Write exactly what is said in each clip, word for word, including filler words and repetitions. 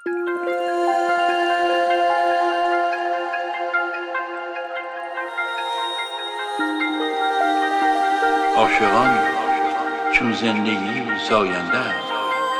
عاشقان چون زندگی زاینده است.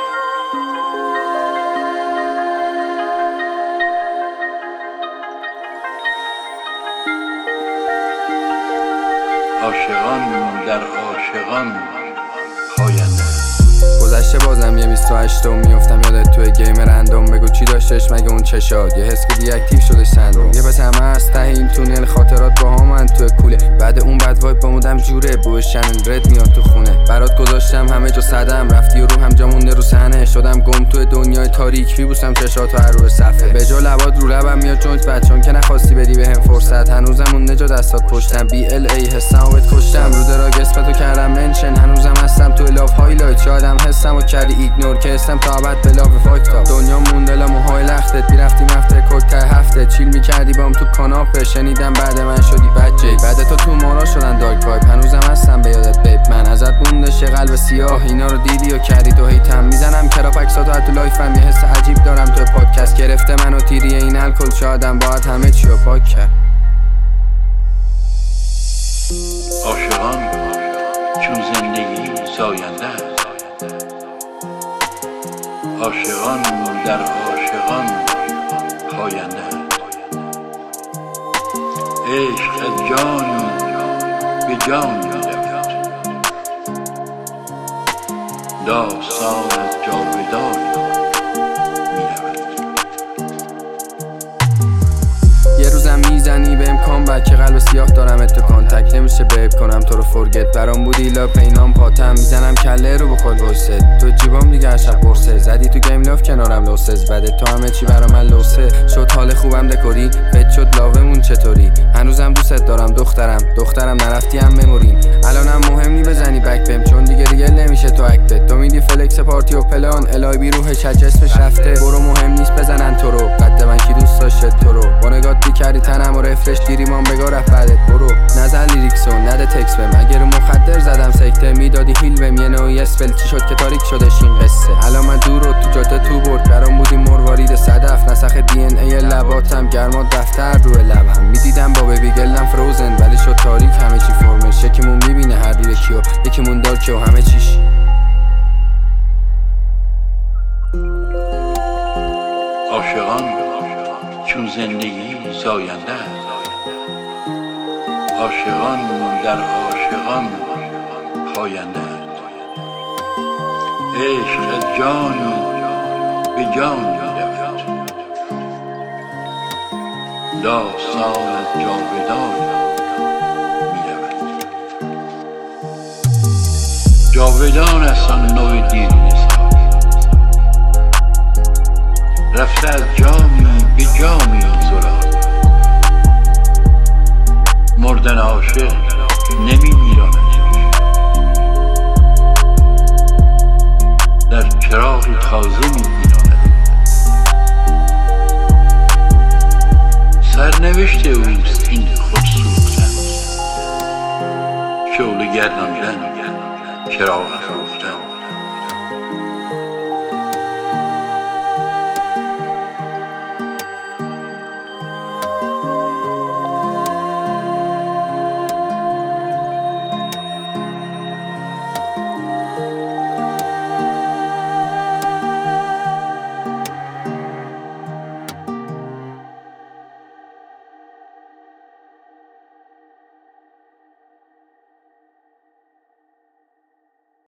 عاشقان در عاشقان پاینده. گذشته بازم یه بیست و هشتم میافتم یادت توی گیم رندوم. بگو چی داشتش مگه اون چشاد، یه حس که دی اکتیو شده سندروم. یه پس همه از ته این تونل خاطرات با همن توی کوله. بعد اون بد وایب بمودم جوره بوشن رد میاد تو خونه. برات گذاشتم همه جا صدم، رفتی و رو هم جا مونده رو صحنه. شدم گم توی دنیای تاریک، میبوسم چشاتو هر رو صفحه. به جا لبات رو لبم میاد جونت بچون که نخواستی بدی بهم فرصت. هنوزم اون نجا دستات پشتم بی ال ای حسمو بهت کشتم. رو دراگ اسمتو کردم منشن، هنوزم هستم توی لاف هایلایت. یادم حسمو کردی ایگنور که اسم تا ابد بلاف فاک تا دنیا مونده لا موهای لختت. میرفتی مفته کل ته هفته، چیل میکردی بام تو کاناپه. شنیدم بعد من شدی بچه، بعد تو تو مارا شدن دارک وایب. هنوزم هستم به یادت بیب، من ازت موندش قلب سیاه. اینا رو دیدی و کردی تو هیتم، میزنم کراپ عکساتو تو لایفم. یه حس عجیب دارم تو پادکست، گرفته منو تیری این الکل. شادم باید همه چیو پاک کرد. عاشقان چون زندگی زاینده است. عاشقان در عاشقان پاینده است. عشق از جانی به جانی رفت، داستان از جاودانی میرود. یه روزم میزنی به امکان بک، قلب سیاه دارم تو کانتک. نمیشه بیب کنم تو رو فرگت، برام بودی لا پینام پاتم. میزنم کله رو بخور وایسه تو جیبام دیگه هر شب قرصه. زدی تو گیم لاف کنارم لوسز، بده تو همه چی برا من لوسه. شد حال خوبم دکوری بد شد لاومون چطوری. هنوزم دوست دارم دخترم دخترم نرفتی هم مموریم. الانم مهم نی بزنی بک بهم، چون دیگه ریل نمیشه تو اکتت. تو میدی فلکس پارتی و پلان الای بی روح چچ اسمش رفته. برو مهم نیست بزنن تو رو، قد من کی دوست داشت تو رو. با نگات بیکردی تنم و رفرش دیریمان بگا رفت بعدت. برو نزن لیریکسو نده تکس بهم، اگه رو مخدر زدم سکته. میدادی هیل بهم یه نوعی اسفل، چی شد که تاریک شدش این قصه. الان من دور رو تو جاده تو برد، برام بودی مروارید صدف. نسخ دی ان ای لباتم گرما دفتر روی لبم. میدیدم با بیبی گلم فروزن، ولی شد تاریک همه چی فرمش. یکیمون میبینه هر رو یکیو، یکیمون دارکه و همه چیش. عاشقان چون زندگی زاینده است. عاشقان در عاشقان پاینده است. عشق از جانی به جانی رفت، داستان از جاودانی میرود. جاودان است آن نوع دیرین سال، رفته از جامی به جامی زلال. مردن عاشق نمی میراند، در چراغ تازه می میراند. سرنوشت اوست این خود سوختن، شعله گرداندن چراغ افروختن.